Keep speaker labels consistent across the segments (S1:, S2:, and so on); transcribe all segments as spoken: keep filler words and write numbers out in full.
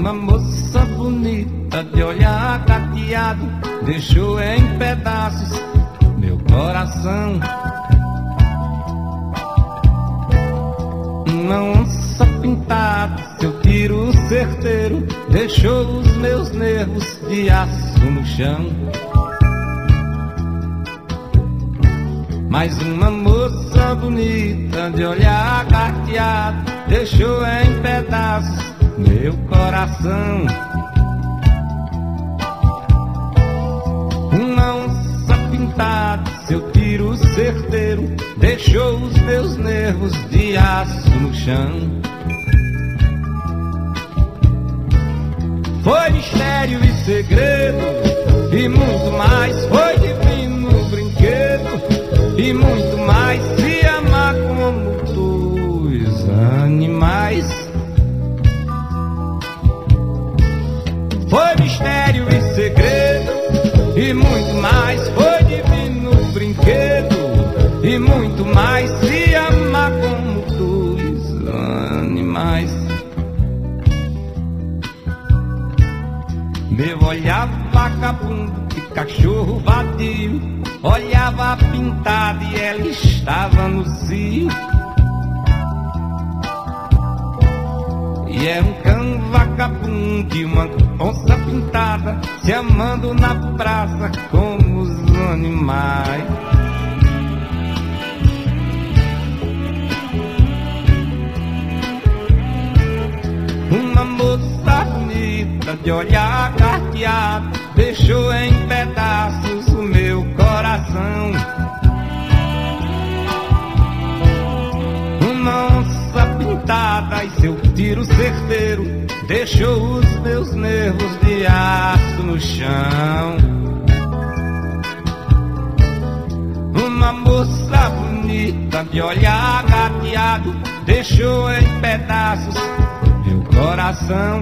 S1: uma moça bonita de olhar gateado deixou em pedaços meu coração. Uma onça pintada, seu tiro certeiro deixou os meus nervos de aço no chão. Mas uma moça bonita de olhar gateado deixou em pedaços meu coração. Uma onça pintada, seu tiro certeiro deixou os meus nervos de aço no chão. Foi mistério e segredo e muito mais, foi divino brinquedo e muito mais, se amar como dois animais. Foi mistério e segredo e muito mais, foi divino brinquedo e muito mais, se amar como dois animais. Meu olhar vagabundo de cachorro vadio olhava pintada e ela estava no cio. E era um cão vagabundo e uma onça pintada se amando na praça como os animais. Uma moça bonita de olhar carteado deixou em pedaços o meu coração. Uma onça pintada e seu tiro certeiro deixou os meus nervos de aço no chão. Uma moça bonita de olhar gateado deixou em pedaços meu coração.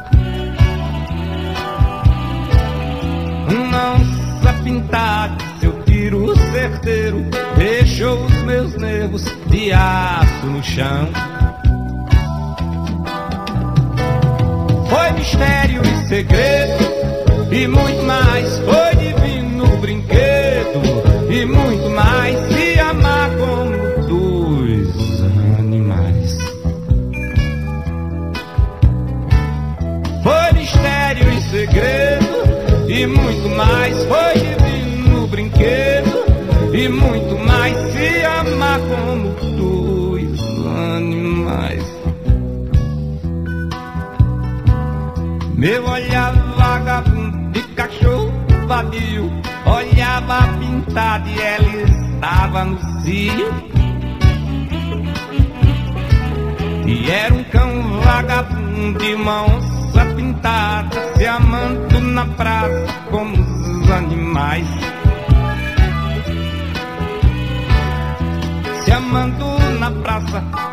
S1: Uma onça pintada, seu tiro certeiro deixou os meus nervos de aço no chão. Foi mistério e segredo e muito mais, foi divino brinquedo e muito mais, se amar como dois animais. Foi mistério e segredo e muito mais, foi divino brinquedo e muito mais, se amar como dois animais. Meu olhar vagabundo de cachorro vadio olhava pintada e ela estava no cio. E era um cão vagabundo e uma onça pintada se amando na praça como os animais. Se amando na praça